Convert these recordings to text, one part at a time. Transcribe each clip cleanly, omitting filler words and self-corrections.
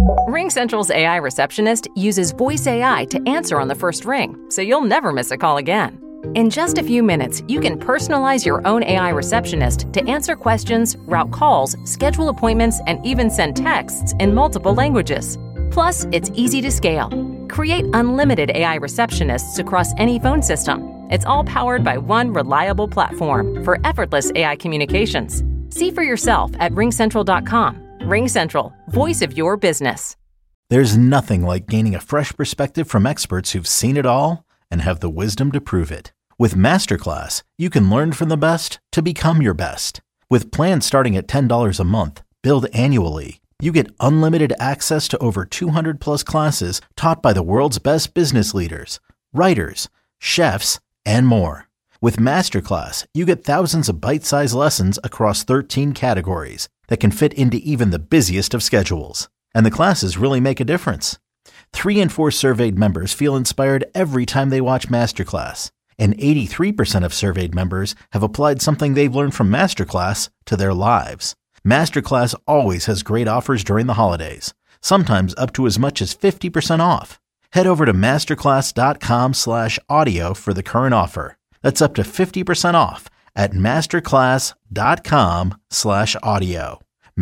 RingCentral's AI receptionist uses voice AI to answer on the first ring, so you'll never miss a call again. In just a few minutes, you can personalize your own AI receptionist to answer questions, route calls, schedule appointments, and even send texts in multiple languages. Plus, it's easy to scale. Create unlimited AI receptionists across any phone system. It's all powered by one reliable platform for effortless AI communications. See for yourself at ringcentral.com. RingCentral, voice of your business. There's nothing like gaining a fresh perspective from experts who've seen it all and have the wisdom to prove it. With Masterclass, you can learn from the best to become your best. With plans starting at $10 a month, billed annually, you get unlimited access to over 200 plus classes taught by the world's best business leaders, writers, chefs, and more. With Masterclass, you get thousands of bite-sized lessons across 13 categories that can fit into even the busiest of schedules. And the classes really make a difference. 3 in 4 surveyed members feel inspired every time they watch Masterclass. And 83% of surveyed members have applied something they've learned from Masterclass to their lives. Masterclass always has great offers during the holidays, sometimes up to as much as 50% off. Head over to masterclass.com/audio for the current offer. That's up to 50% off at masterclass.com/audio.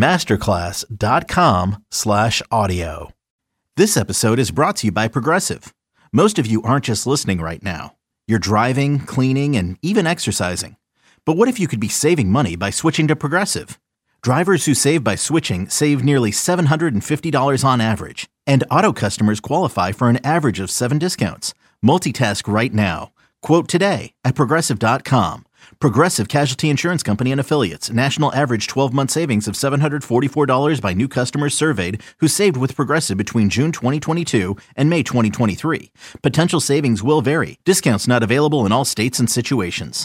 masterclass.com/audio. This episode is brought to you by Progressive. Most of you aren't just listening right now. You're driving, cleaning, and even exercising. But what if you could be saving money by switching to Progressive? Drivers who save by switching save nearly $750 on average, and auto customers qualify for an average of 7 discounts. Multitask right now. Quote today at Progressive.com. Progressive Casualty Insurance Company and Affiliates. National average 12-month savings of $744 by new customers surveyed who saved with Progressive between June 2022 and May 2023. Potential savings will vary. Discounts not available in all states and situations.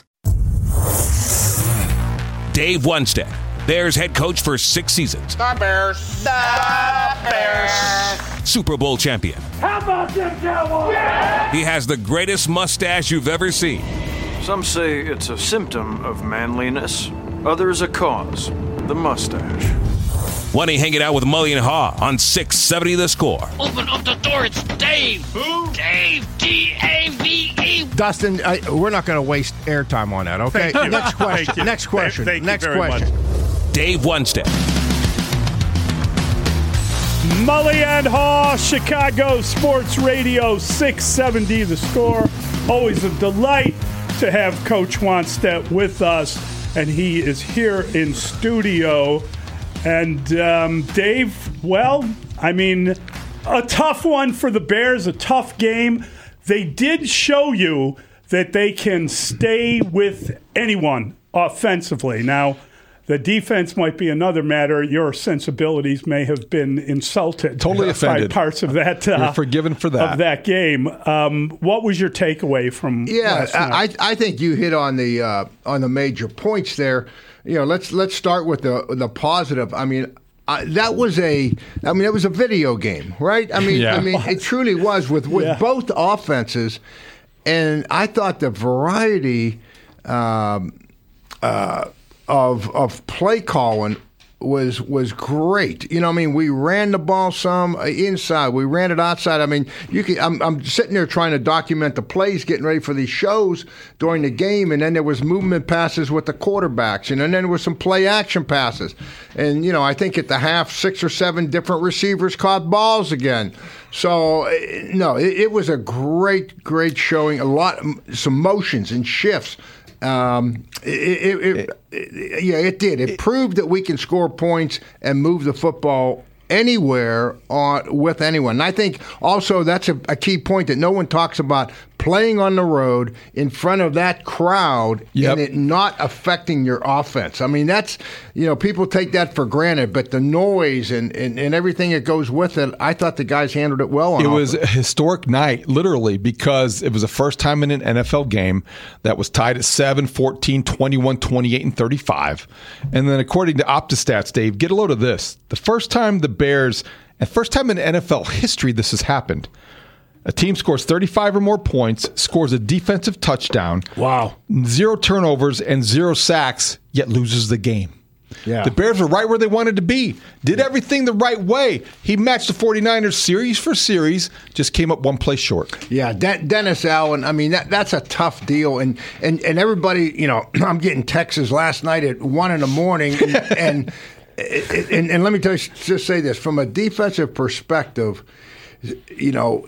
Dave Wannstedt, Bears head coach for 6 seasons. The Bears. The Bears. Super Bowl champion. How about them Cowboys? Yeah! He has the greatest mustache you've ever seen. Some say it's a symptom of manliness. Others a cause. The mustache. When he hanging out with Mully and Haw on 670 The Score. Open up the door. It's Dave. Who? Dave. D-A-V-E. Dustin, we're not going to waste airtime on that, okay? Thank you. Next question. Thank you. Next question. Thank Next you very question. much. Dave Wannstedt. Mully and Haw, Chicago Sports Radio 670 The Score. Always a delight to have Coach Wannstedt with us, and he is here in studio. And Dave, well, I mean, a tough one for the Bears, a tough game. They did show you that they can stay with anyone offensively. Now, the defense might be another matter. Your sensibilities may have been insulted. Totally offended. By parts of that. You're forgiven for that. Of that game. What was your takeaway from last night? I think you hit on the major points there. You know, let's start with the positive. I mean, it was a video game, right? I mean, it truly was with both offenses, and I thought the variety of play calling was great. You know, I mean, we ran the ball some inside, we ran it outside. I mean, I'm sitting there trying to document the plays, getting ready for these shows during the game, and then there was movement passes with the quarterbacks, and then there was some play action passes. And, you know, I think at the half, 6 or 7 different receivers caught balls again. So, no, it was a great showing, some motions and shifts. It did. It proved that we can score points and move the football anywhere with anyone. And I think also that's a key point that no one talks about, playing on the road in front of that crowd and it not affecting your offense. I mean, that's, you know, people take that for granted, but the noise and everything that goes with it, I thought the guys handled it well. It was a historic night, literally, because it was the first time in an NFL game that was tied at 7, 14, 21, 28, and 35. And then according to OptaStats, Dave, get a load of this. The first time the Bears, and first time in NFL history this has happened, a team scores 35 or more points, scores a defensive touchdown. Wow. 0 turnovers and 0 sacks, yet loses the game. Yeah. The Bears were right where they wanted to be. Did everything the right way. He matched the 49ers series for series, just came up one play short. Yeah, Dennis Allen, I mean, that's a tough deal. And everybody, you know, I'm getting texts last night at 1 in the morning. And let me just say this. From a defensive perspective, you know,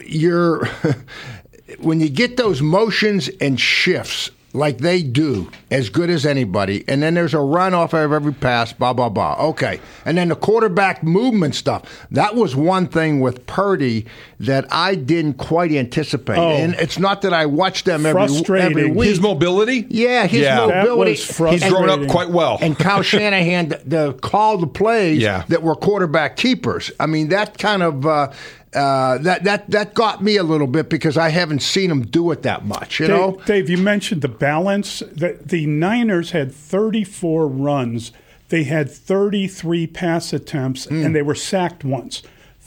when you get those motions and shifts like they do, as good as anybody, and then there's a run off of every pass, blah, blah, blah. Okay. And then the quarterback movement stuff. That was one thing with Purdy that I didn't quite anticipate. Oh. And it's not that I watch them every week. His mobility? Yeah, his mobility. That was frustrating. He's grown up quite well. And Kyle Shanahan called the plays that were quarterback keepers. I mean, that kind of that got me a little bit because I haven't seen him do it that much. You know, Dave, you mentioned the balance. The Niners had 34 runs. They had 33 pass attempts, and they were sacked once.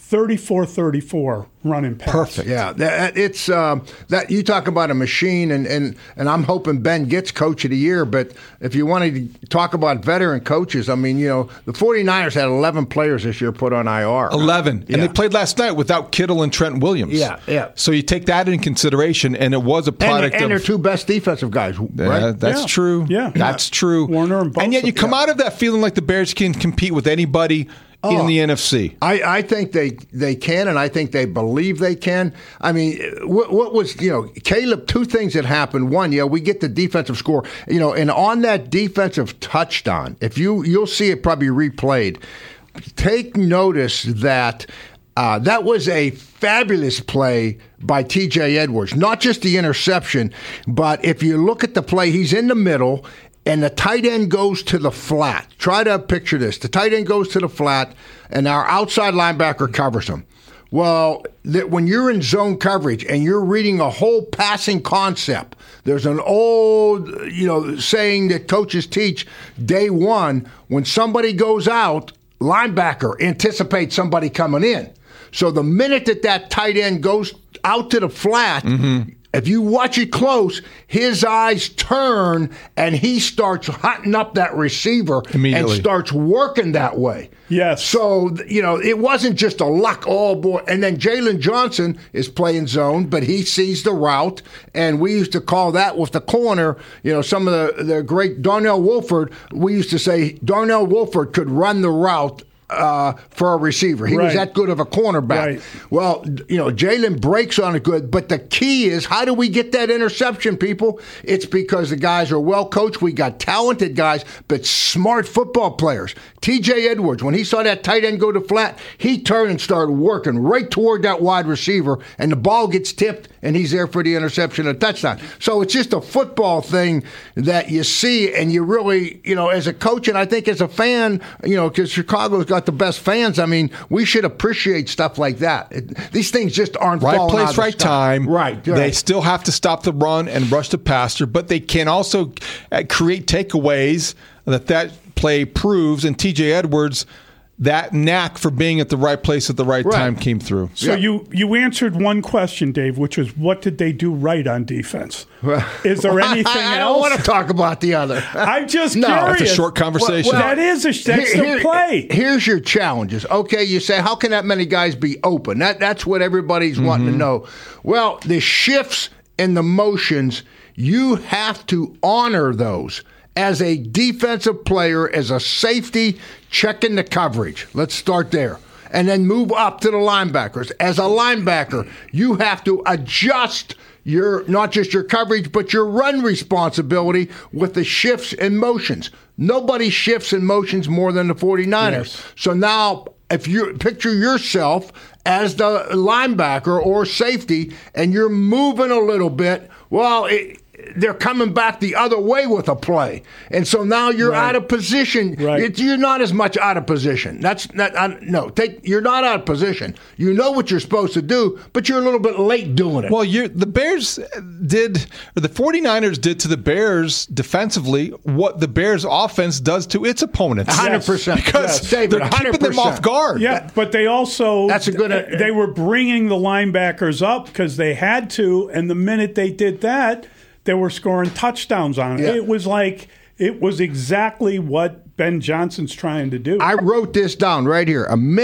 34-34 running pass. Perfect. Yeah, it's that you talk about a machine, and I'm hoping Ben gets Coach of the Year. But if you wanted to talk about veteran coaches, I mean, you know, the 49ers had 11 players this year put on IR. 11. Yeah. And they played last night without Kittle and Trent Williams. Yeah. So you take that in consideration, and it was a product and of... their two best defensive guys, right? That's true. Yeah. That's true. Warner and Bosa. And yet you come out of that feeling like the Bears can compete with anybody in the NFC. I think they can, and I think they believe they can. I mean, what was, you know, Caleb, two things that happened. One, we get the defensive score, you know, and on that defensive touchdown, if you'll see it probably replayed, take notice that that was a fabulous play by T.J. Edwards. Not just the interception, but if you look at the play, he's in the middle, and the tight end goes to the flat. Try to picture this. The tight end goes to the flat, and our outside linebacker covers him. Well, when you're in zone coverage and you're reading a whole passing concept, there's an old, saying that coaches teach day one. When somebody goes out, linebacker anticipates somebody coming in. So the minute that tight end goes out to the flat, if you watch it close, his eyes turn and he starts hunting up that receiver and starts working that way. Yes. So, it wasn't just a luck, oh boy. And then Jalen Johnson is playing zone, but he sees the route. And we used to call that with the corner, some of the great Darnell Wolford, we used to say Darnell Wolford could run the route for a receiver. He was that good of a cornerback. Right. Well, Jalen breaks on it good, but the key is, how do we get that interception, people? It's because the guys are well coached. We got talented guys, but smart football players. T.J. Edwards, when he saw that tight end go to flat, he turned and started working right toward that wide receiver, and the ball gets tipped, and he's there for the interception and touchdown. So it's just a football thing that you see, and you really, as a coach, and I think as a fan, because Chicago's got the best fans, I mean, we should appreciate stuff like that. These things just aren't right falling place, out of the right sky. time. Right. They still have to stop the run and rush the passer, but they can also create takeaways that play proves. And T.J. Edwards, that knack for being at the right place at the right time came through. So you answered one question, Dave, which was, what did they do right on defense? Is there anything else? I don't want to talk about the other. I'm just No. curious. That's a short conversation. That's the play. Here's your challenges. Okay, you say, how can that many guys be open? That's what everybody's wanting to know. Well, the shifts and the motions, you have to honor those. As a defensive player, as a safety, checking the coverage. Let's start there. And then move up to the linebackers. As a linebacker, you have to adjust not just your coverage, but your run responsibility with the shifts and motions. Nobody shifts and motions more than the 49ers. Yes. So now, if you picture yourself as the linebacker or safety, and you're moving a little bit, well, they're coming back the other way with a play. And so now you're out of position. Right. You're not as much out of position. You're not out of position. You know what you're supposed to do, but you're a little bit late doing it. Well, the 49ers did to the Bears defensively what the Bears offense does to its opponents. 100%. Because David, they're keeping 100%. them off guard. Yeah, but they also they were bringing the linebackers up because they had to, and the minute they did that, they were scoring touchdowns on it. Yeah. It was like It was exactly what Ben Johnson's trying to do. I wrote this down right here.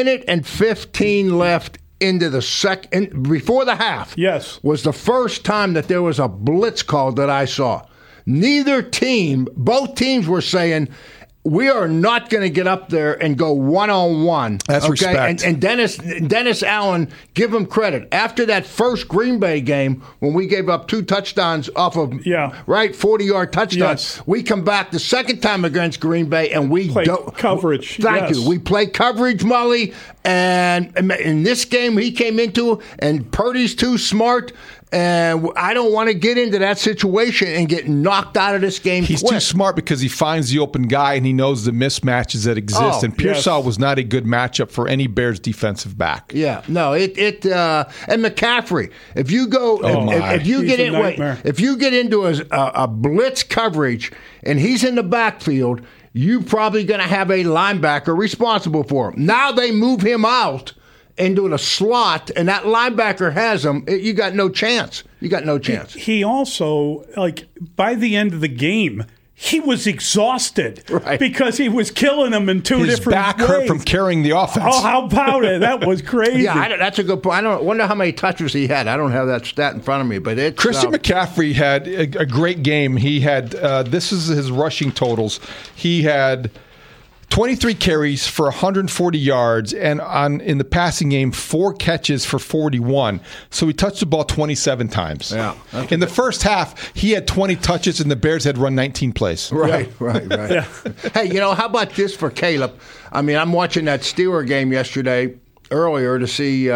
1:15 left into the second, before the half. Yes. Was the first time that there was a blitz call that I saw. Neither team, both teams were saying, we are not going to get up there and go one-on-one. That's respect. And Dennis Allen, give him credit. After that first Green Bay game, when we gave up 2 touchdowns off of, 40-yard touchdowns, we come back the second time against Green Bay, and we play coverage. Thank you. We play coverage, Mully, and in this game he came into, and Purdy's too smart. And I don't want to get into that situation and get knocked out of this game. He's quick. too smart because he finds the open guy and he knows the mismatches that exist. And Pearsall was not a good matchup for any Bears defensive back. Yeah, no, and McCaffrey. If you go, if you get into a blitz coverage and he's in the backfield, you're probably going to have a linebacker responsible for him. Now they move him out into a slot, and that linebacker has him. You got no chance. He also, by the end of the game, he was exhausted because he was killing them in two different ways. His back hurt from carrying the offense. Oh, how about it? That was crazy. Yeah, that's a good point. I wonder how many touches he had. I don't have that stat in front of me, but it's Christian McCaffrey had a great game. He had this is his rushing totals. He had 23 carries for 140 yards, and in the passing game, 4 catches for 41. So he touched the ball 27 times. Yeah. In the first half, he had 20 touches, and the Bears had run 19 plays. Right. Yeah. Hey, how about this for Caleb? I mean, I'm watching that Steeler game earlier to see.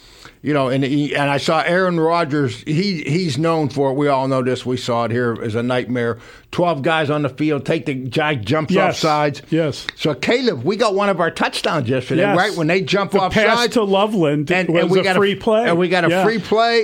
And I saw Aaron Rodgers. He's known for it. We all know this. We saw it here as a nightmare. 12 guys on the field. Take the guy jumps off sides. Yes. So Caleb, we got one of our touchdowns yesterday, right? When they jump off sides. Pass to Loveland was a free play. And we got a free play,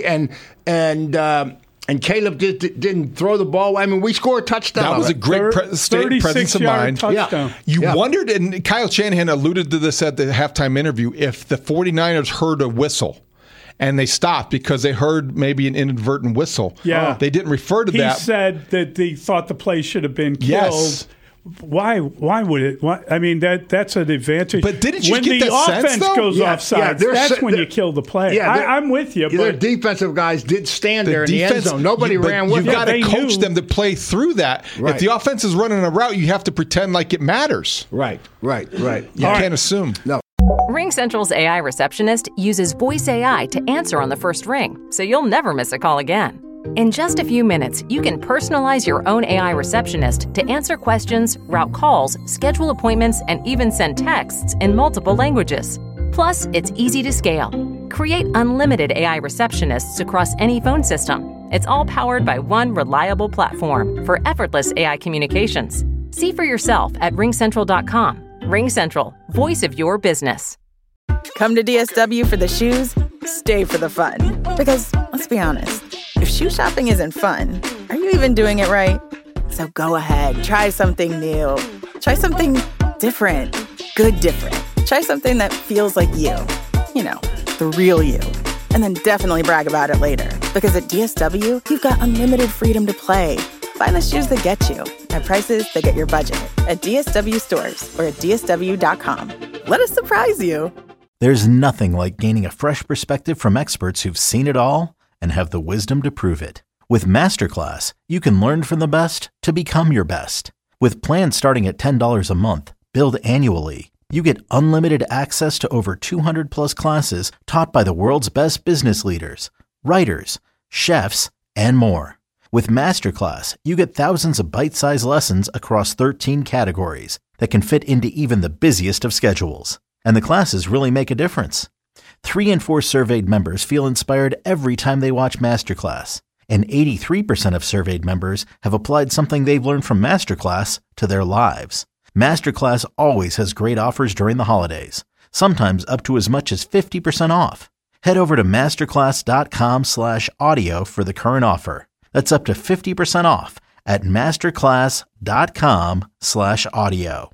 and Caleb didn't throw the ball. I mean, we scored a touchdown. That was a great presence of mind. Touchdown. You wondered, and Kyle Shanahan alluded to this at the halftime interview, if the 49ers heard a whistle. And they stopped because they heard maybe an inadvertent whistle. Yeah. They didn't refer to that. He said that they thought the play should have been killed. Yes. Why would it? I mean, that's an advantage. But didn't you when get that sense, when the offense goes offside, that's when you kill the play. Yeah, I'm with you. Their defensive guys did stand there in the end zone. Nobody ran with them. You've got to coach them to play through that. Right. If the offense is running a route, you have to pretend like it matters. Right. You can't assume. No. RingCentral's AI receptionist uses voice AI to answer on the first ring, so you'll never miss a call again. In just a few minutes, you can personalize your own AI receptionist to answer questions, route calls, schedule appointments, and even send texts in multiple languages. Plus, it's easy to scale. Create unlimited AI receptionists across any phone system. It's all powered by one reliable platform for effortless AI communications. See for yourself at ringcentral.com. RingCentral, voice of your business. Come to DSW for the shoes, stay for the fun. Because, let's be honest, if shoe shopping isn't fun, are you even doing it right? So go ahead, try something new. Try something different. Good different. Try something that feels like you. The real you. And then definitely brag about it later. Because at DSW, you've got unlimited freedom to play. Find the shoes that get you at prices that get your budget at DSW stores or at DSW.com. Let us surprise you. There's nothing like gaining a fresh perspective from experts who've seen it all and have the wisdom to prove it. With Masterclass, you can learn from the best to become your best. With plans starting at $10 a month, billed annually, you get unlimited access to over 200 plus classes taught by the world's best business leaders, writers, chefs, and more. With Masterclass, you get thousands of bite-sized lessons across 13 categories that can fit into even the busiest of schedules. And the classes really make a difference. 3 in 4 surveyed members feel inspired every time they watch Masterclass. And 83% of surveyed members have applied something they've learned from Masterclass to their lives. Masterclass always has great offers during the holidays, sometimes up to as much as 50% off. Head over to masterclass.com/audio for the current offer. That's up to 50% off at masterclass.com/audio.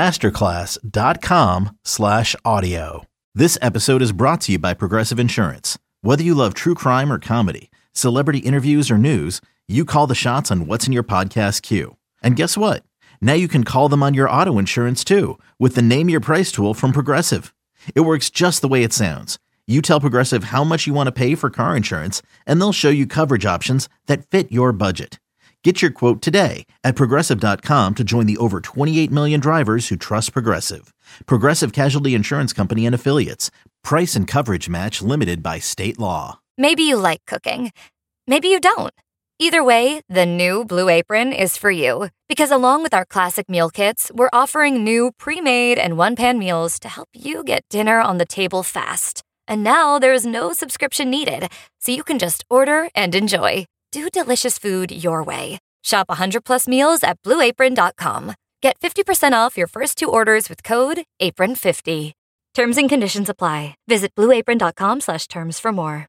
masterclass.com/audio. This episode is brought to you by Progressive Insurance. Whether you love true crime or comedy, celebrity interviews or news, you call the shots on what's in your podcast queue. And guess what? Now you can call them on your auto insurance too with the Name Your Price tool from Progressive. It works just the way it sounds. You tell Progressive how much you want to pay for car insurance, and they'll show you coverage options that fit your budget. Get your quote today at Progressive.com to join the over 28 million drivers who trust Progressive. Progressive Casualty Insurance Company and Affiliates. Price and coverage match limited by state law. Maybe you like cooking. Maybe you don't. Either way, the new Blue Apron is for you. Because along with our classic meal kits, we're offering new pre-made and one-pan meals to help you get dinner on the table fast. And now there's no subscription needed, so you can just order and enjoy. Do delicious food your way. Shop 100+ meals at BlueApron.com. Get 50% off your first 2 orders with code APRON50. Terms and conditions apply. Visit BlueApron.com/terms for more.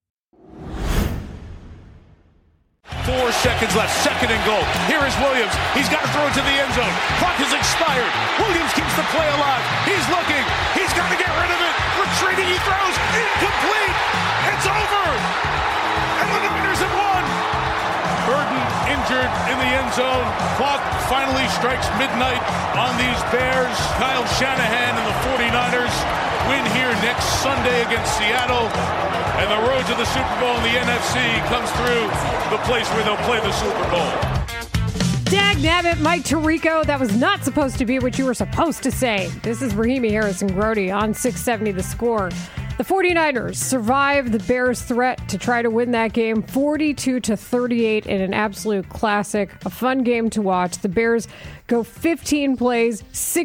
4 seconds left, 2nd and goal. Here is Williams. He's got to throw it to the end zone. Clock has expired. Williams keeps the play alive. He's looking. He's got to get rid of it. Retreating, he throws. Incomplete. It's over. And the Niners have won. Burden injured in the end zone. Clock finally strikes midnight on these Bears. Kyle Shanahan and the 49ers win here next Sunday against Seattle. And the road to the Super Bowl in the NFC comes through the place where they'll play the Super Bowl. Dagnabbit, Mike Tirico. That was not supposed to be what you were supposed to say. This is Rahimi Harrison-Grody on 670 The Score. The 49ers survived the Bears' threat to try to win that game 42-38 in an absolute classic. A fun game to watch. The Bears go 15 plays,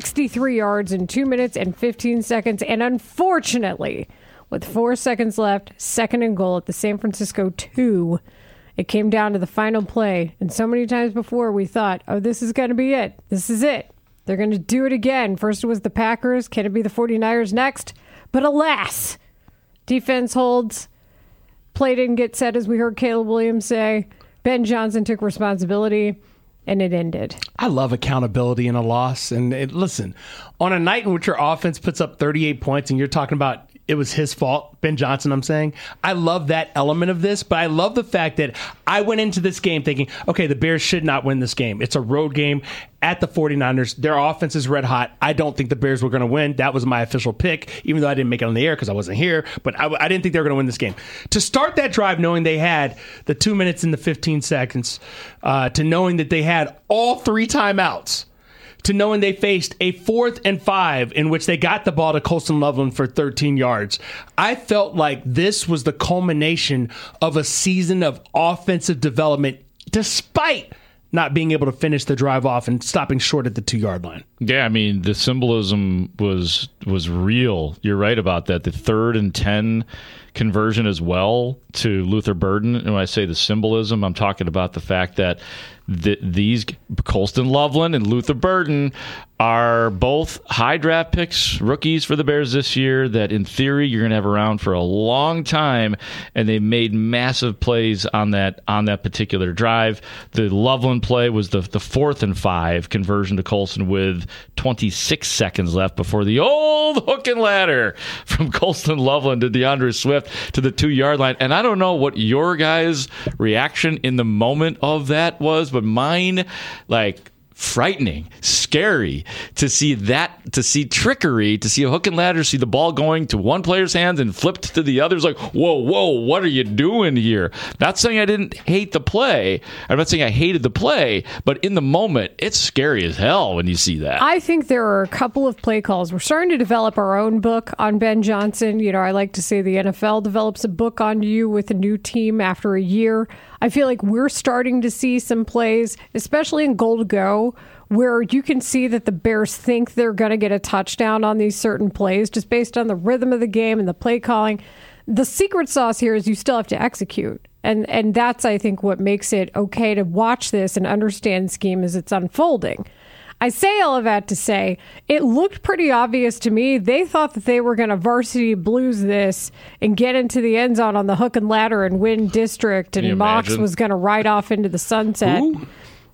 63 yards in 2 minutes and 15 seconds. And unfortunately, with 4 seconds left, 2nd and goal at the San Francisco 2, it came down to the final play. And so many times before we thought, oh, this is going to be it. This is it. They're going to do it again. First it was the Packers. Can it be the 49ers next? But alas, defense holds. Play didn't get set, as we heard Caleb Williams say. Ben Johnson took responsibility, and it ended. I love accountability in a loss. And listen, on a night in which your offense puts up 38 points and you're talking about it was his fault, Ben Johnson, I'm saying, I love that element of this, but I love the fact that I went into this game thinking, okay, the Bears should not win this game. It's a road game at the 49ers. Their offense is red hot. I don't think the Bears were going to win. That was my official pick, even though I didn't make it on the air because I wasn't here, but I didn't think they were going to win this game. To start that drive knowing they had the 2 minutes and the 15 seconds, to knowing that they had all 3 timeouts, to knowing they faced a 4th and 5 in which they got the ball to Colston Loveland for 13 yards. I felt like this was the culmination of a season of offensive development despite not being able to finish the drive off and stopping short at the 2-yard line. Yeah, I mean, the symbolism was real. You're right about that. The 3rd and 10 conversion as well to Luther Burden. And when I say the symbolism, I'm talking about the fact that these Colston Loveland and Luther Burden are both high draft picks, rookies for the Bears this year that in theory you're going to have around for a long time, and they made massive plays on that particular drive. The Loveland play was the 4th and 5 conversion to Colston with 26 seconds left before the old hook and ladder from Colston Loveland to DeAndre Swift to the 2-yard line. And I don't know what your guys' reaction in the moment of that was, but mine, like, frightening, scary to see trickery, to see a hook and ladder, see the ball going to one player's hands and flipped to the other's. Like, whoa, what are you doing here? Not saying I didn't hate the play. I'm not saying I hated the play, but in the moment, it's scary as hell when you see that. I think there are a couple of play calls. We're starting to develop our own book on Ben Johnson. You know, I like to say the NFL develops a book on you with a new team after a year. I feel like we're starting to see some plays, especially in goal to go, where you can see that the Bears think they're going to get a touchdown on these certain plays just based on the rhythm of the game and the play calling. The secret sauce here is you still have to execute. And that's, I think, what makes it okay to watch this and understand scheme as it's unfolding. I say all of that to say it looked pretty obvious to me. They thought that they were going to varsity blues this and get into the end zone on the hook and ladder and win district, and Mox was going to ride off into the sunset. Ooh.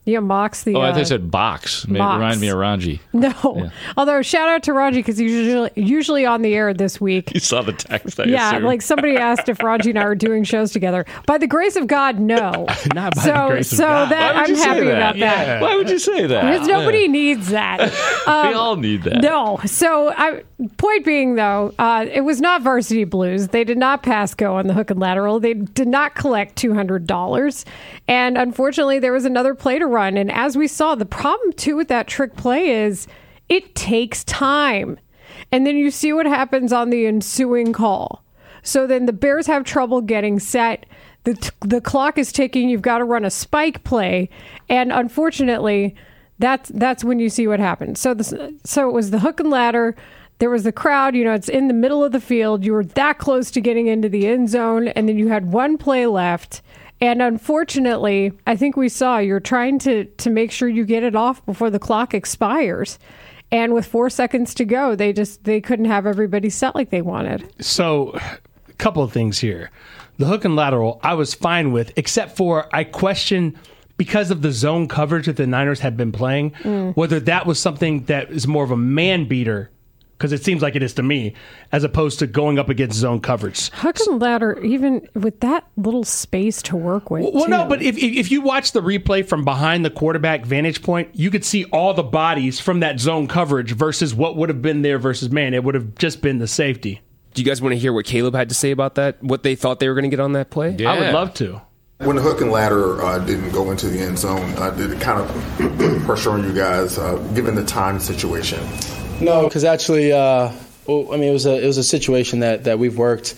Mox the. I thought they said box. It reminded me of Ranji. No, yeah. Although shout out to Ranji because he's usually on the air this week. You saw the text. Like somebody asked if Ranji and I are doing shows together. By the grace of God, no. Not by the grace of God. So that I'm happy about that. Why would you say that? Because nobody needs that. We all need that. No. So point being though, it was not Varsity Blues. They did not pass go on the hook and lateral. They did not collect $200. And unfortunately, there was another play to run. And as we saw, the problem too with that trick play is it takes time. And then you see what happens on the ensuing call. So then the Bears have trouble getting set. The clock is ticking. You've got to run a spike play. And unfortunately, that's when you see what happens. So it was the hook and ladder. There was the crowd, it's in the middle of the field. You were that close to getting into the end zone, and then you had one play left. And unfortunately, I think we saw you're trying to make sure you get it off before the clock expires. And with 4 seconds to go, they couldn't have everybody set like they wanted. So, a couple of things here. The hook and lateral, I was fine with, except for I question, because of the zone coverage that the Niners had been playing, whether that was something that is more of a man beater, because it seems like it is to me, as opposed to going up against zone coverage. Hook and ladder, even with that little space to work with. Well, no, but if you watch the replay from behind the quarterback vantage point, you could see all the bodies from that zone coverage versus what would have been there versus man. It would have just been the safety. Do you guys want to hear what Caleb had to say about that? What they thought they were going to get on that play? Yeah. I would love to. When the hook and ladder didn't go into the end zone, did it kind of put pressure on you guys, given the time situation? No, because actually, it was a situation that we've worked.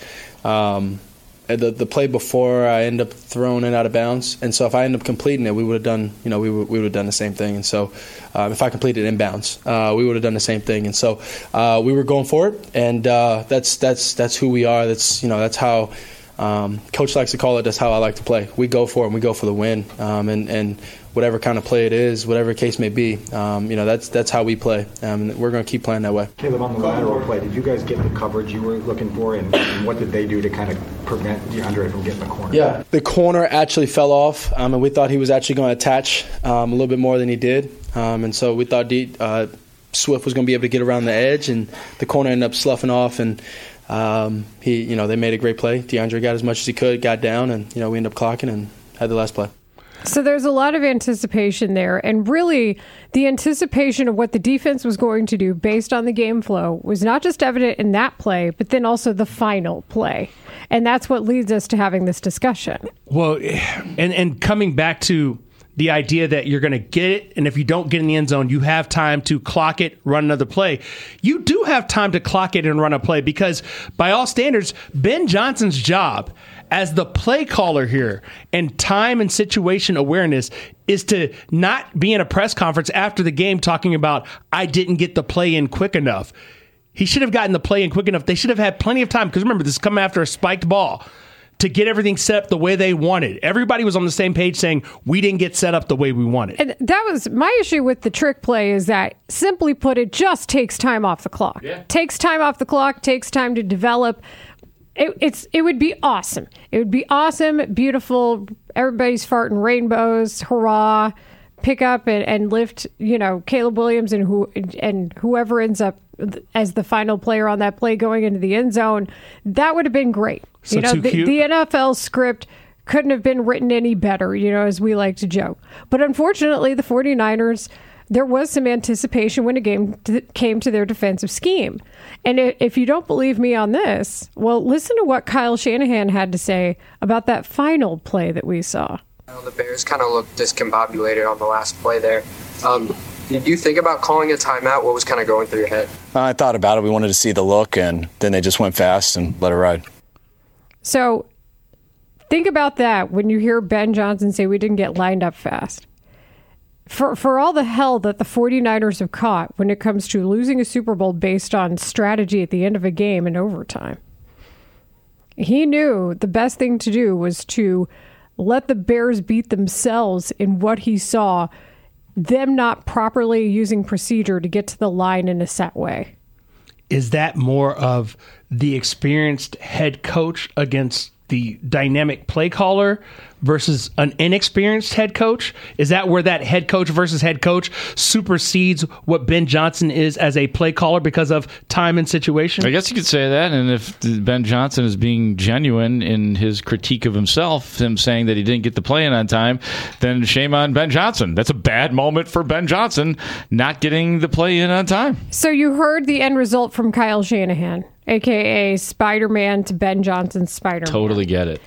The play before, I ended up throwing it out of bounds, and so if I ended up completing it, we would have done, we would have done the same thing. And so, if I completed inbounds, we would have done the same thing. And so, we were going for it, and that's who we are. That's how Coach likes to call it. That's how I like to play. We go for it, and we go for the win. And whatever kind of play it is, whatever case may be, that's how we play. And we're going to keep playing that way. Caleb, on the lateral play, did you guys get the coverage you were looking for, and what did they do to kind of prevent DeAndre from getting the corner? Yeah, the corner actually fell off, and we thought he was actually going to attach a little bit more than he did. And so we thought Swift was going to be able to get around the edge, and the corner ended up sloughing off, and they made a great play. DeAndre got as much as he could, got down, and we ended up clocking and had the last play. So there's a lot of anticipation there, and really the anticipation of what the defense was going to do based on the game flow was not just evident in that play, but then also the final play. And that's what leads us to having this discussion. Well, and coming back to the idea that you're going to get it, and if you don't get in the end zone, you have time to clock it, run another play. You do have time to clock it and run a play because, by all standards, Ben Johnson's job as the play caller here and time and situation awareness is to not be in a press conference after the game talking about, I didn't get the play in quick enough. He should have gotten the play in quick enough. They should have had plenty of time, because remember, this is coming after a spiked ball, to get everything set up the way they wanted. Everybody was on the same page saying, we didn't get set up the way we wanted. And that was my issue with the trick play, is that, simply put, it just takes time off the clock. Yeah. Takes time off the clock, takes time to develop. It would be awesome. It would be awesome, beautiful. Everybody's farting rainbows, hurrah! Pick up and lift, Caleb Williams and whoever ends up as the final player on that play going into the end zone. That would have been great. So the NFL script couldn't have been written any better, as we like to joke. But unfortunately, the 49ers, there was some anticipation when it came to their defensive scheme. And if you don't believe me on this, well, listen to what Kyle Shanahan had to say about that final play that we saw. The Bears kind of looked discombobulated on the last play there. Did you think about calling a timeout? What was kind of going through your head? I thought about it. We wanted to see the look, and then they just went fast and let it ride. So think about that when you hear Ben Johnson say we didn't get lined up fast. For all the hell that the 49ers have caught when it comes to losing a Super Bowl based on strategy at the end of a game in overtime, he knew the best thing to do was to let the Bears beat themselves in what he saw, them not properly using procedure to get to the line in a set way. Is that more of the experienced head coach against the dynamic play caller versus an inexperienced head coach? Is that where that head coach versus head coach supersedes what Ben Johnson is as a play caller because of time and situation? I guess you could say that. And if Ben Johnson is being genuine in his critique of himself, him saying that he didn't get the play in on time, then shame on Ben Johnson. That's a bad moment for Ben Johnson, not getting the play in on time. So you heard the end result from Kyle Shanahan, a.k.a. Spider-Man to Ben Johnson's Spider-Man. Totally get it.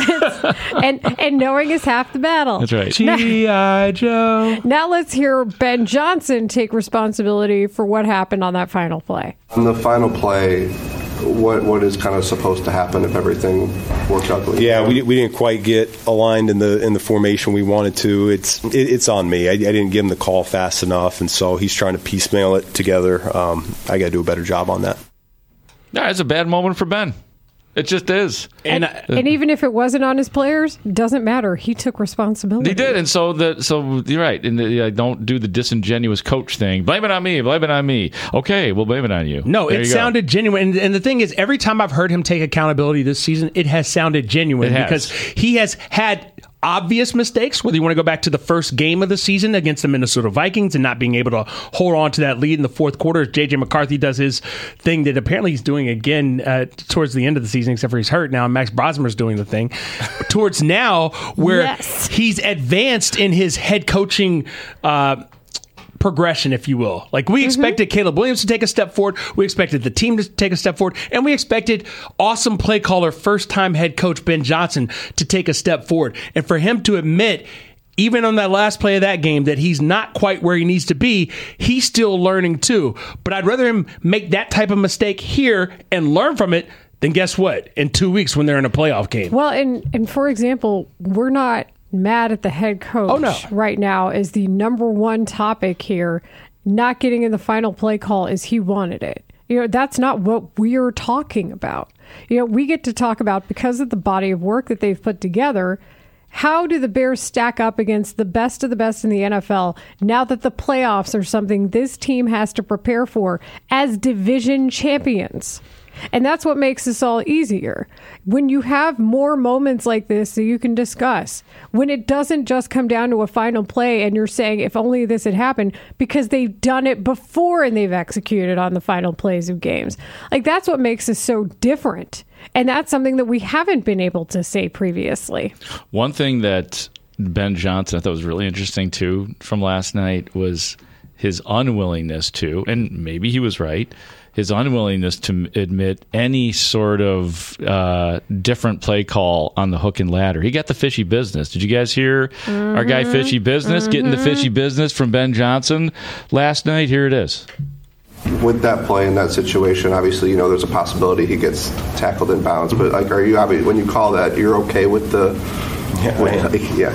and knowing is half the battle. That's right. G.I. Joe. Now let's hear Ben Johnson take responsibility for what happened on that final play. On the final play, what is kind of supposed to happen if everything works out? Yeah, we didn't quite get aligned in the formation we wanted to. It's on me. I didn't give him the call fast enough, and so he's trying to piecemeal it together. I got to do a better job on that. Yeah, it's a bad moment for Ben. It just is. And even if it wasn't on his players, doesn't matter. He took responsibility. He did, and so you're right. And don't do the disingenuous coach thing. Blame it on me. Blame it on me. Okay, we'll blame it on you. No, it sounded genuine. And the thing is, every time I've heard him take accountability this season, it has sounded genuine because he has had obvious mistakes, whether you want to go back to the first game of the season against the Minnesota Vikings and not being able to hold on to that lead in the fourth quarter as J.J. McCarthy does his thing that apparently he's doing again towards the end of the season, except for he's hurt now, and Max Brosmer's doing the thing. Towards now, where he's advanced in his head coaching progression, if you will. Like, we expected Caleb Williams to take a step forward. We expected the team to take a step forward. And we expected awesome play caller, first-time head coach Ben Johnson to take a step forward. And for him to admit, even on that last play of that game, that he's not quite where he needs to be, he's still learning too. But I'd rather him make that type of mistake here and learn from it than, guess what, in 2 weeks when they're in a playoff game. Well, and for example, we're not mad at the head coach right now is the number one topic here. Not getting in the final play call is he wanted it. That's not what we're talking about. We get to talk about, because of the body of work that they've put together, how do the Bears stack up against the best of the best in the NFL now that the playoffs are something this team has to prepare for as division champions? And that's what makes this all easier. When you have more moments like this that you can discuss, when it doesn't just come down to a final play and you're saying, if only this had happened, because they've done it before and they've executed on the final plays of games. Like, that's what makes this so different. And that's something that we haven't been able to say previously. One thing that Ben Johnson, I thought was really interesting too from last night, was his unwillingness to, and maybe he was right, his unwillingness to admit any sort of different play call on the hook and ladder. He got the fishy business. Did you guys hear our guy fishy business, getting the fishy business from Ben Johnson last night? Here it is. With that play in that situation, obviously, there's a possibility he gets tackled in bounds. But are you, when you call that, you're okay with the? Yeah.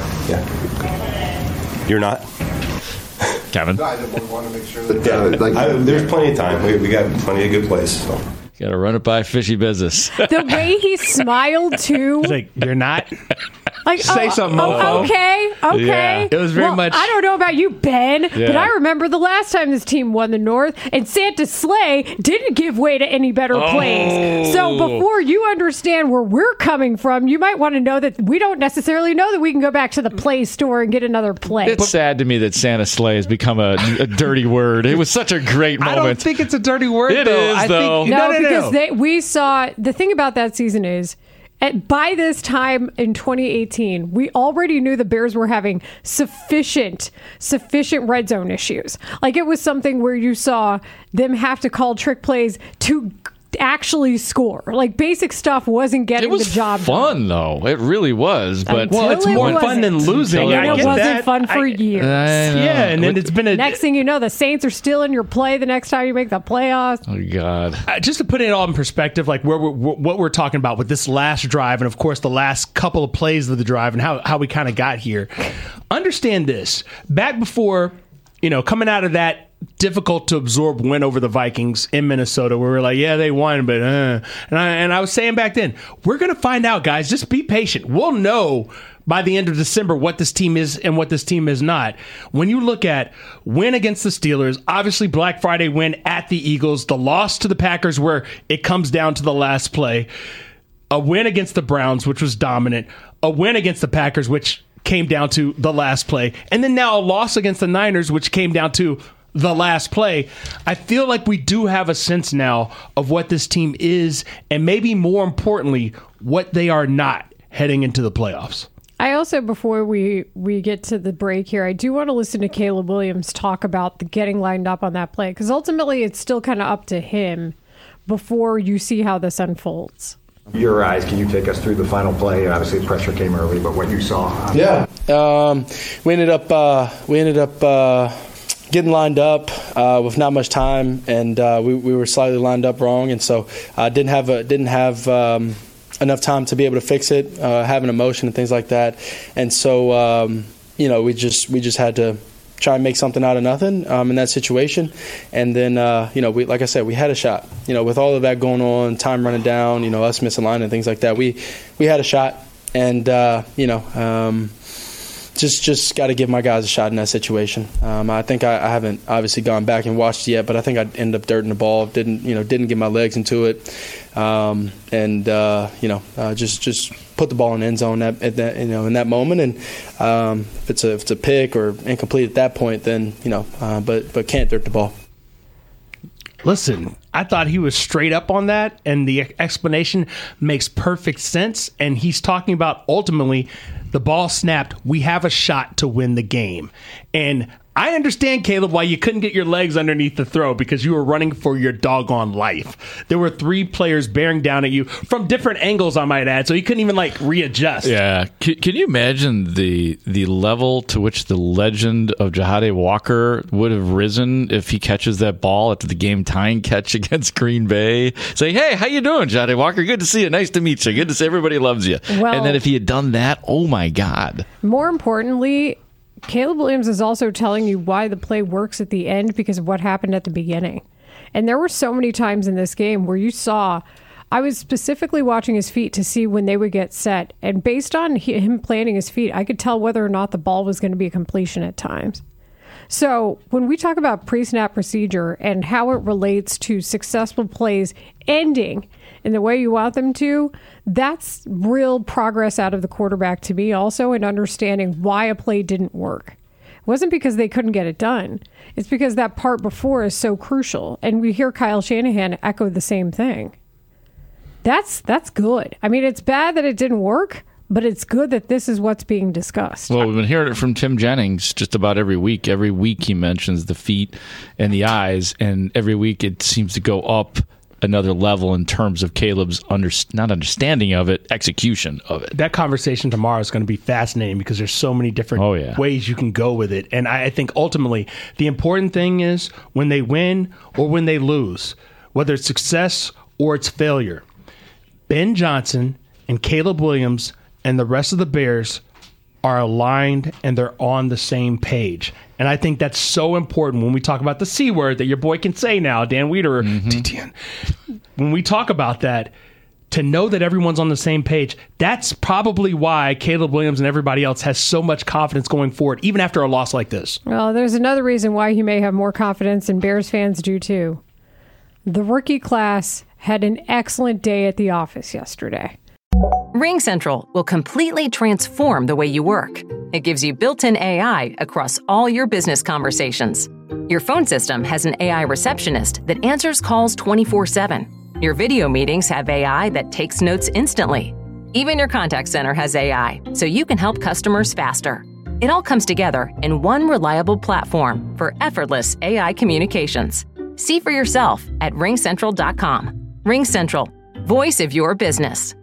You're not. Kevin? I want to make sure that there's plenty of time. We got plenty of good plays. So. Got to run it by fishy business. The way he smiled too. He's like, you're not. Like, say something, mofo. Okay. Yeah. It was very much. I don't know about you, Ben, but I remember the last time this team won the North, and Santa Slay didn't give way to any better plays. So before you understand where we're coming from, you might want to know that we don't necessarily know that we can go back to the play store and get another play. It's sad to me that Santa Slay has become a dirty word. It was such a great moment. I don't think it's a dirty word, It though. is, though. Because we saw, the thing about that season is, by this time in 2018, we already knew the Bears were having sufficient red zone issues. Like, it was something where you saw them have to call trick plays to actually score. Like, basic stuff wasn't getting the job done. It was fun, though. It really was. But it's more fun than losing. It wasn't fun for years. Yeah, and then it's been next thing you know, the Saints are still in your play the next time you make the playoffs. Oh, God. Just to put it all in perspective, like what we're talking about with this last drive, and of course the last couple of plays of the drive, and how we kind of got here. Understand this. Back before, coming out of that difficult to absorb win over the Vikings in Minnesota, where we're like, yeah, they won, but and I was saying back then, we're going to find out, guys. Just be patient. We'll know by the end of December what this team is and what this team is not. When you look at win against the Steelers, obviously Black Friday win at the Eagles, the loss to the Packers where it comes down to the last play, a win against the Browns, which was dominant, a win against the Packers, which came down to the last play, and then now a loss against the Niners, which came down to the last play. I feel like we do have a sense now of what this team is, and maybe more importantly, what they are not heading into the playoffs. I also, before we get to the break here, I do want to listen to Caleb Williams talk about the getting lined up on that play, because ultimately it's still kind of up to him before you see how this unfolds. Your eyes, can you take us through the final play? Obviously, pressure came early, but what you saw. Yeah, we ended up getting lined up with not much time, and we were slightly lined up wrong, and so didn't have enough time to be able to fix it, having emotion and things like that, and so we just had to try and make something out of nothing in that situation, and then like I said, we had a shot. With all of that going on, time running down, us missing line and things like that, we had a shot, and just got to give my guys a shot in that situation. I think I haven't obviously gone back and watched it yet, but I think I ended up dirting the ball. Didn't get my legs into it, just put the ball in the end zone in that moment. And if it's a pick or incomplete at that point, then but can't dirt the ball. Listen, I thought he was straight up on that, and the explanation makes perfect sense. And he's talking about ultimately the ball snapped. We have a shot to win the game. And I understand, Caleb, why you couldn't get your legs underneath the throw, because you were running for your doggone life. There were 3 players bearing down at you from different angles, I might add, so you couldn't even readjust. Yeah. Can you imagine the level to which the legend of Jahadae Walker would have risen if he catches that ball after the game tying catch against Green Bay? Saying, hey, how you doing, Jahadae Walker? Good to see you. Nice to meet you. Good to see everybody loves you. Well, and then if he had done that, oh my God. More importantly, Caleb Williams is also telling you why the play works at the end because of what happened at the beginning. And there were so many times in this game where you saw, I was specifically watching his feet to see when they would get set. And based on him planting his feet, I could tell whether or not the ball was going to be a completion at times. So when we talk about pre-snap procedure and how it relates to successful plays ending in the way you want them to, that's real progress out of the quarterback to me also, in understanding why a play didn't work. It wasn't because they couldn't get it done. It's because that part before is so crucial. And we hear Kyle Shanahan echo the same thing. That's good. I mean, it's bad that it didn't work, but it's good that this is what's being discussed. Well, we've been hearing it from Tim Jennings just about every week. Every week he mentions the feet and the eyes, and every week it seems to go up another level in terms of Caleb's not understanding of it, execution of it. That conversation tomorrow is going to be fascinating because there's so many different ways you can go with it. And I think ultimately the important thing is when they win or when they lose, whether it's success or it's failure, Ben Johnson and Caleb Williams and the rest of the Bears are aligned and they're on the same page. And I think that's so important when we talk about the C word that your boy can say now, Dan Wiederer, TTN. When we talk about that, to know that everyone's on the same page, that's probably why Caleb Williams and everybody else has so much confidence going forward, even after a loss like this. Well, there's another reason why he may have more confidence, and Bears fans do too. The rookie class had an excellent day at the office yesterday. RingCentral will completely transform the way you work. It gives you built-in AI across all your business conversations. Your phone system has an AI receptionist that answers calls 24/7. Your video meetings have AI that takes notes instantly. Even your contact center has AI, so you can help customers faster. It all comes together in one reliable platform for effortless AI communications. See for yourself at ringcentral.com. RingCentral, voice of your business.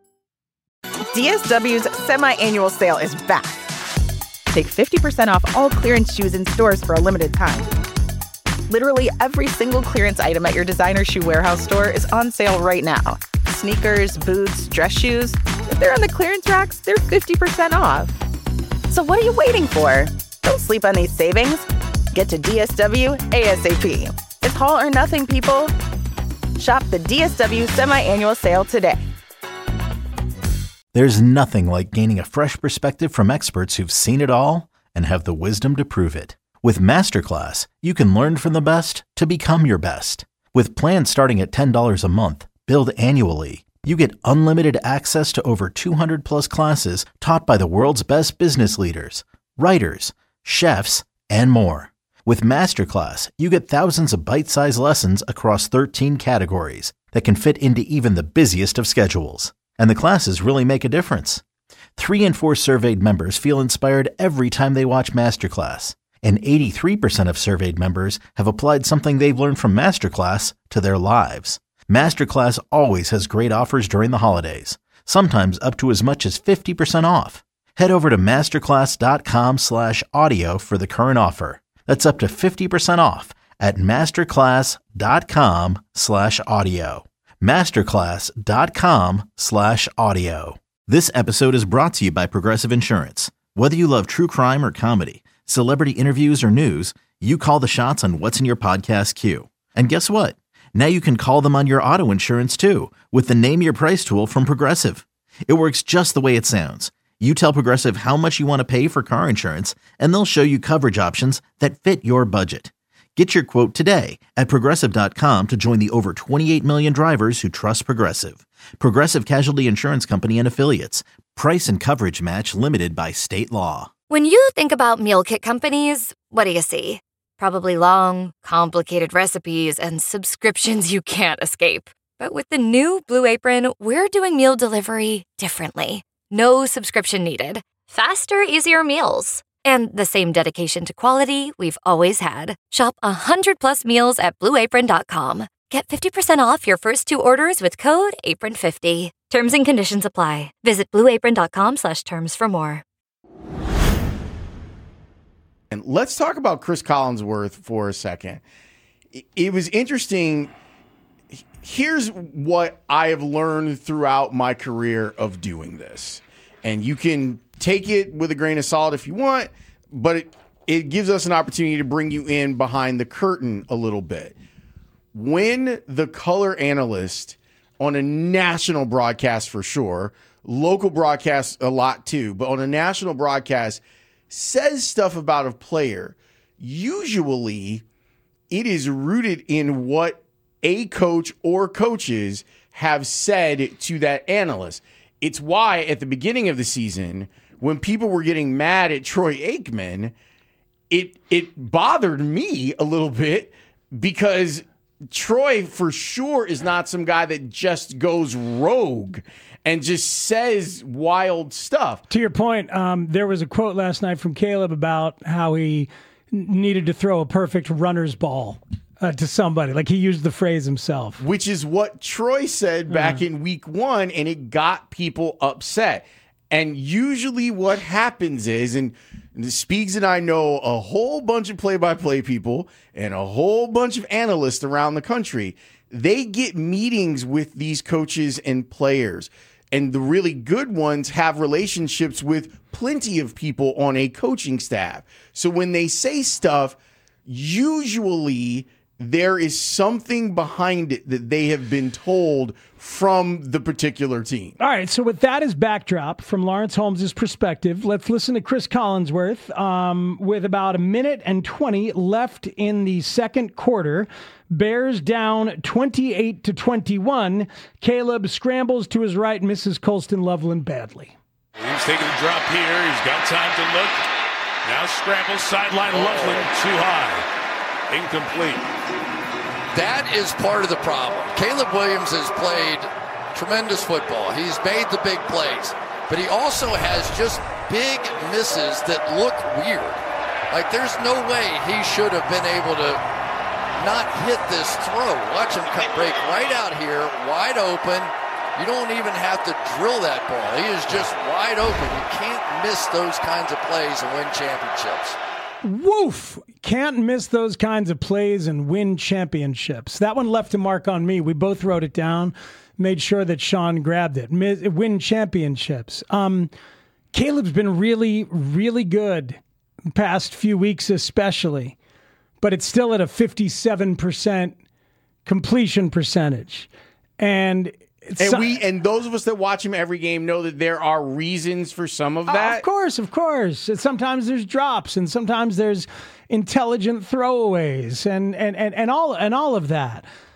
DSW's semi-annual sale is back. Take 50% off all clearance shoes in stores for a limited time. Literally every single clearance item at your designer shoe warehouse store is on sale right now. Sneakers, boots, dress shoes. If they're on the clearance racks, they're 50% off. So what are you waiting for? Don't sleep on these savings. Get to DSW ASAP. It's all or nothing, people. Shop the DSW semi-annual sale today. There's nothing like gaining a fresh perspective from experts who've seen it all and have the wisdom to prove it. With Masterclass, you can learn from the best to become your best. With plans starting at $10 a month, billed annually, You get unlimited access to over 200 plus classes taught by the world's best business leaders, writers, chefs, and more. With Masterclass, you get thousands of bite-sized lessons across 13 categories that can fit into even the busiest of schedules. And the classes really make a difference. 3 in 4 surveyed members feel inspired every time they watch Masterclass. And 83% of surveyed members have applied something they've learned from Masterclass to their lives. Masterclass always has great offers during the holidays, sometimes up to as much as 50% off. Head over to masterclass.com/audio for the current offer. That's up to 50% off at masterclass.com/audio. masterclass.com/audio. This episode is brought to you by Progressive Insurance. Whether you love true crime or comedy, celebrity interviews or news, you call the shots on what's in your podcast queue. And guess what? Now you can call them on your auto insurance too with the Name Your Price tool from Progressive. It works just the way it sounds. You tell Progressive how much you want to pay for car insurance, and they'll show you coverage options that fit your budget. Get your quote today at Progressive.com to join the over 28 million drivers who trust Progressive. Progressive Casualty Insurance Company and Affiliates. Price and coverage match limited by state law. When you think about meal kit companies, what do you see? Probably long, complicated recipes and subscriptions you can't escape. But with the new Blue Apron, we're doing meal delivery differently. No subscription needed. Faster, easier meals. And the same dedication to quality we've always had. Shop 100 plus meals at BlueApron.com. Get 50% off your first 2 orders with code APRON50. Terms and conditions apply. Visit BlueApron.com/terms for more. And let's talk about Chris Collinsworth for a second. It was interesting. Here's what I have learned throughout my career of doing this. And you can take it with a grain of salt if you want, but it gives us an opportunity to bring you in behind the curtain a little bit. When the color analyst on a national broadcast for sure, local broadcasts a lot too, but on a national broadcast says stuff about a player, usually it is rooted in what a coach or coaches have said to that analyst. It's why at the beginning of the season, when people were getting mad at Troy Aikman, it bothered me a little bit because Troy for sure is not some guy that just goes rogue and just says wild stuff. To your point, there was a quote last night from Caleb about how he needed to throw a perfect runner's ball to somebody. Like he used the phrase himself. Which is what Troy said back in week 1, and it got people upset. And usually what happens is, and Speaks and I know a whole bunch of play-by-play people and a whole bunch of analysts around the country. They get meetings with these coaches and players. And the really good ones have relationships with plenty of people on a coaching staff. So when they say stuff, usually there is something behind it that they have been told from the particular team. All right, so with that as backdrop, from Lawrence Holmes' perspective, let's listen to Chris Collinsworth with about 1:20 left in the second quarter. Bears down 28-21. Caleb scrambles to his right, misses Colston Loveland badly. He's taking a drop here. He's got time to look. Now scrambles sideline. Loveland too high. Incomplete. That is part of the problem. Caleb Williams has played tremendous football. He's made the big plays, but he also has just big misses that look weird. Like there's no way he should have been able to not hit this throw. Watch him break right out here, wide open. You don't even have to drill that ball. He is just wide open. You can't miss those kinds of plays and win championships. Woof! Can't miss those kinds of plays and win championships. That one left a mark on me. We both wrote it down, made sure that Sean grabbed it. Win championships. Caleb's been really, really good the past few weeks especially, but it's still at a 57% completion percentage. And those of us that watch him every game know that there are reasons for some of that. Of course. Sometimes there's drops, and sometimes there's intelligent throwaways, and all of that.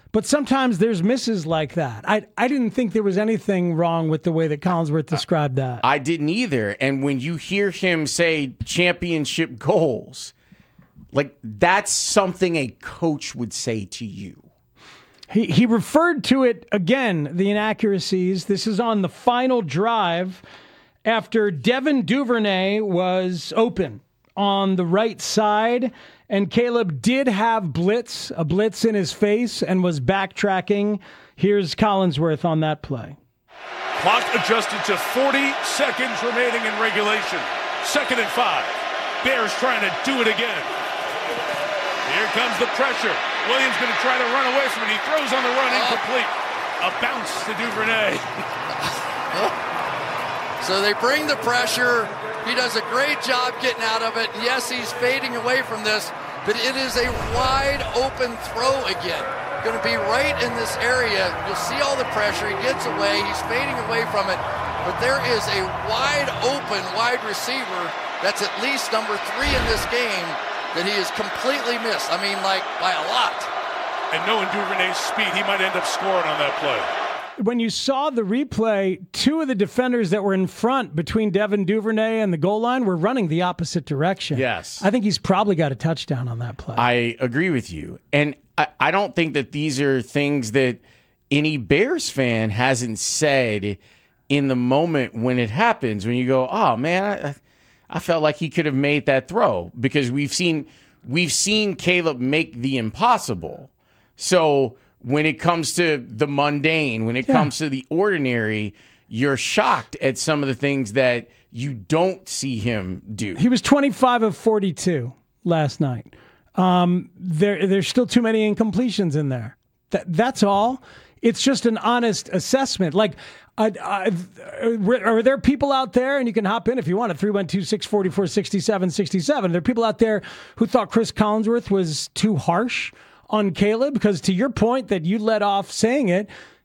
But sometimes there's misses like that. I didn't think there was anything wrong with the way that Collinsworth described that. I didn't either. And when you hear him say championship goals, like that's something a coach would say to you. He referred to it again, the inaccuracies. This is on the final drive after Devin Duvernay was open on the right side, and Caleb did have a blitz in his face, and was backtracking. Here's Collinsworth on that play. Clock adjusted to 40 seconds remaining in regulation. 2nd and 5. Bears trying to do it again. Here comes the pressure. Williams going to try to run away from it. He throws on the run, incomplete. A bounce to Duvernay. So they bring the pressure. He does a great job getting out of it. Yes, he's fading away from this, but it is a wide open throw again. Going to be right in this area. You'll see all the pressure. He gets away. He's fading away from it. But there is a wide open wide receiver that's at least number 3 in this game that he has completely missed. I mean, like, by a lot. And knowing Duvernay's speed, he might end up scoring on that play. When you saw the replay, 2 of the defenders that were in front between Devin Duvernay and the goal line were running the opposite direction. Yes. I think he's probably got a touchdown on that play. I agree with you. And I don't think that these are things that any Bears fan hasn't said in the moment when it happens, when you go, oh, man, I felt like he could have made that throw, because we've seen Caleb make the impossible. So when it comes to the mundane, when it comes to the ordinary, you're shocked at some of the things that you don't see him do. He was 25 of 42 last night. There's still too many incompletions in there. That's all. It's just an honest assessment. Like, are there people out there, and you can hop in if you want, at 312-644-6767. There are people out there who thought Chris Collinsworth was too harsh on Caleb, because to your point that you led off saying it,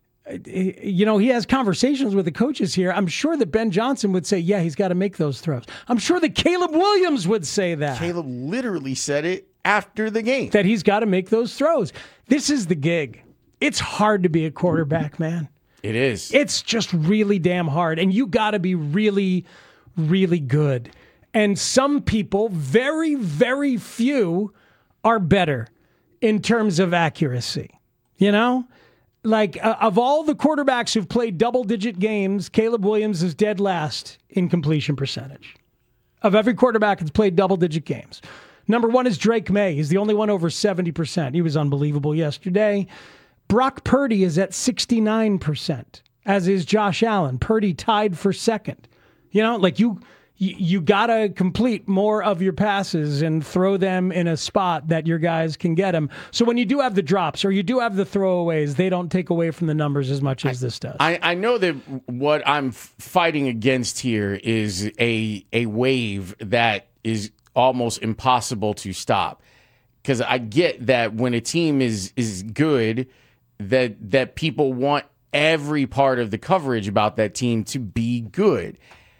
you know, he has conversations with the coaches here. I'm sure that Ben Johnson would say, yeah, he's got to make those throws. I'm sure that Caleb Williams would say that. Caleb literally said it after the game. That he's got to make those throws. This is the gig. It's hard to be a quarterback, man. It is. It's just really damn hard. And you got to be really, really good. And some people, very, very few, are better in terms of accuracy. You know? Like, of all the quarterbacks who've played double-digit games, Caleb Williams is dead last in completion percentage. Of every quarterback that's played double-digit games. Number 1 is Drake May. He's the only one over 70%. He was unbelievable yesterday. Brock Purdy is at 69%, as is Josh Allen. Purdy tied for second. You know, like you got to complete more of your passes and throw them in a spot that your guys can get them. So when you do have the drops or you do have the throwaways, they don't take away from the numbers as much as this does. I know that what I'm fighting against here is a wave that is almost impossible to stop. Because I get that when a team is good, that people want every part of the coverage about that team to be good.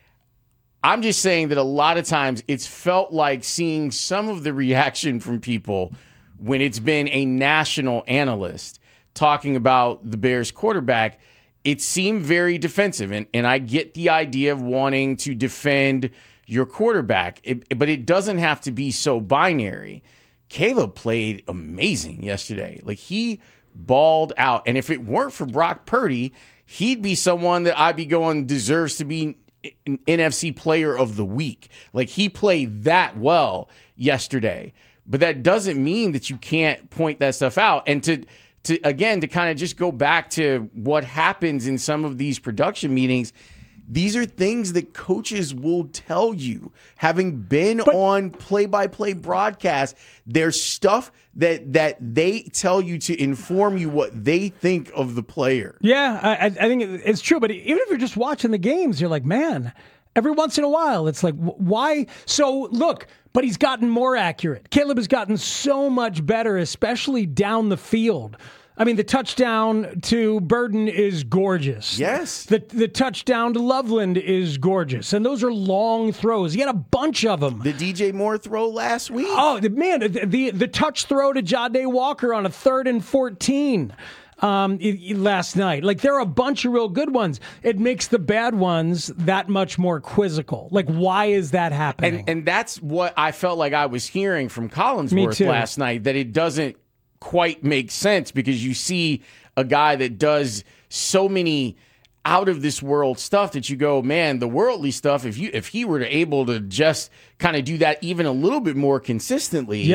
I'm just saying that a lot of times it's felt like seeing some of the reaction from people when it's been a national analyst talking about the Bears quarterback. It seemed very defensive, and I get the idea of wanting to defend your quarterback, but it doesn't have to be so binary. Caleb played amazing yesterday. Like, he balled out. And if it weren't for Brock Purdy, he'd be someone that I'd be going deserves to be an NFC Player of the Week. Like, he played that well yesterday. But that doesn't mean that you can't point that stuff out. And to kind of just go back to what happens in some of these production meetings, these are things that coaches will tell you. Having been on play-by-play broadcast, there's stuff that they tell you to inform you what they think of the player. Yeah, I think it's true. But even if you're just watching the games, you're like, man, every once in a while, it's like, why? So look, but he's gotten more accurate. Caleb has gotten so much better, especially down the field. I mean, the touchdown to Burden is gorgeous. Yes. The touchdown to Loveland is gorgeous. And those are long throws. You got a bunch of them. The DJ Moore throw last week. Oh, man, the touch throw to Jahdae Walker on a 3rd and 14 last night. Like, there are a bunch of real good ones. It makes the bad ones that much more quizzical. Like, why is that happening? And that's what I felt like I was hearing from Collinsworth last night, that it doesn't quite make sense, because you see a guy that does so many out of this world stuff that you go, man, the worldly stuff, if he were able to just kind of do that even a little bit more consistently,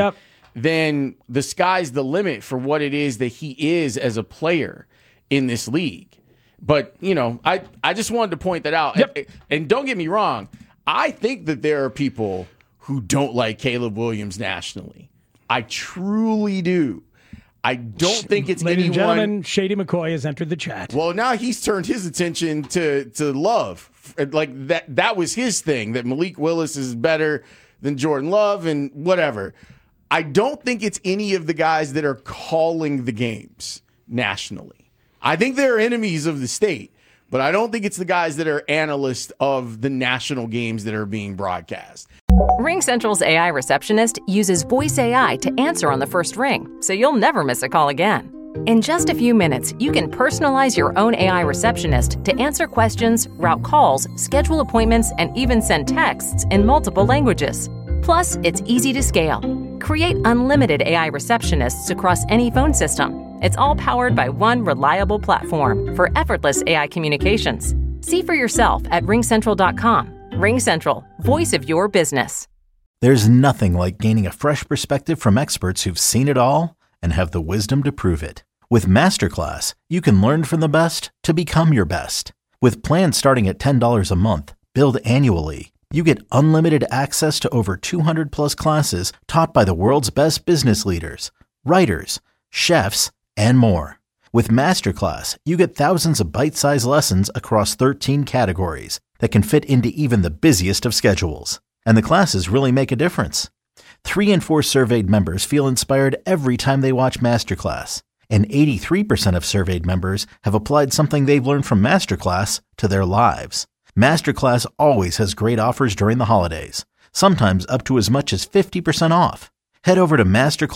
then the sky's the limit for what it is that he is as a player in this league. But, you know, I just wanted to point that out. And don't get me wrong, I think that there are people who don't like Caleb Williams nationally. I truly do. I don't think it's Ladies and anyone. gentlemen, Shady McCoy has entered the chat. Well, now he's turned his attention to Love. Like that was his thing, that Malik Willis is better than Jordan Love and whatever. I don't think it's any of the guys that are calling the games nationally. I think they're enemies of the state, but I don't think it's the guys that are analysts of the national games that are being broadcast. RingCentral's AI receptionist uses voice AI to answer on the first ring, so you'll never miss a call again. In just a few minutes, you can personalize your own AI receptionist to answer questions, route calls, schedule appointments, and even send texts in multiple languages. Plus, it's easy to scale. Create unlimited AI receptionists across any phone system. It's all powered by one reliable platform for effortless AI communications. See for yourself at RingCentral.com. RingCentral, voice of your business. There's nothing like gaining a fresh perspective from experts who've seen it all and have the wisdom to prove it. With Masterclass, you can learn from the best to become your best. With plans starting at $10 a month, billed annually, you get unlimited access to over 200 plus classes taught by the world's best business leaders, writers, chefs, and more. With Masterclass, you get thousands of bite-sized lessons across 13 categories that can fit into even the busiest of schedules. And the classes really make a difference. 3 in 4 surveyed members feel inspired every time they watch Masterclass. And 83% of surveyed members have applied something they've learned from Masterclass to their lives. Masterclass always has great offers during the holidays, sometimes up to as much as 50% off. Head over to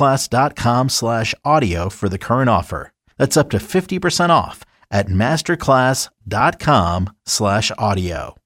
masterclass.com/audio for the current offer. That's up to 50% off at masterclass.com/audio.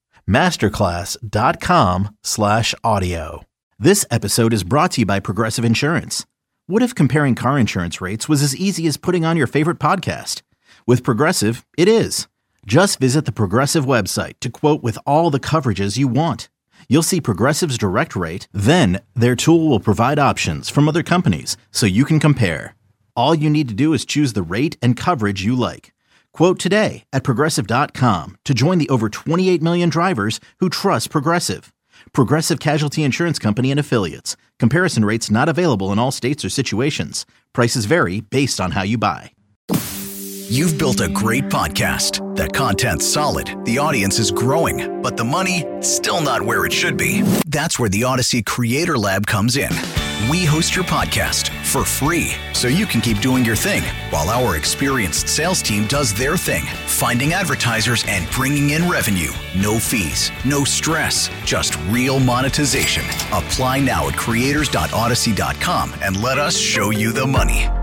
masterclass.com/audio. This episode is brought to you by Progressive Insurance. What if comparing car insurance rates was as easy as putting on your favorite podcast? With Progressive, it is. Just visit the Progressive website to quote with all the coverages you want. You'll see Progressive's direct rate, then their tool will provide options from other companies so you can compare. All you need to do is choose the rate and coverage you like. Quote today at Progressive.com to join the over 28 million drivers who trust Progressive. Progressive Casualty Insurance Company and Affiliates. Comparison rates not available in all states or situations. Prices vary based on how you buy. You've built a great podcast. The content's solid, the audience is growing, but the money, still not where it should be. That's where the Odyssey Creator Lab comes in. We host your podcast for free so you can keep doing your thing while our experienced sales team does their thing, finding advertisers and bringing in revenue. No fees, no stress, just real monetization. Apply now at creators.odyssey.com and let us show you the money.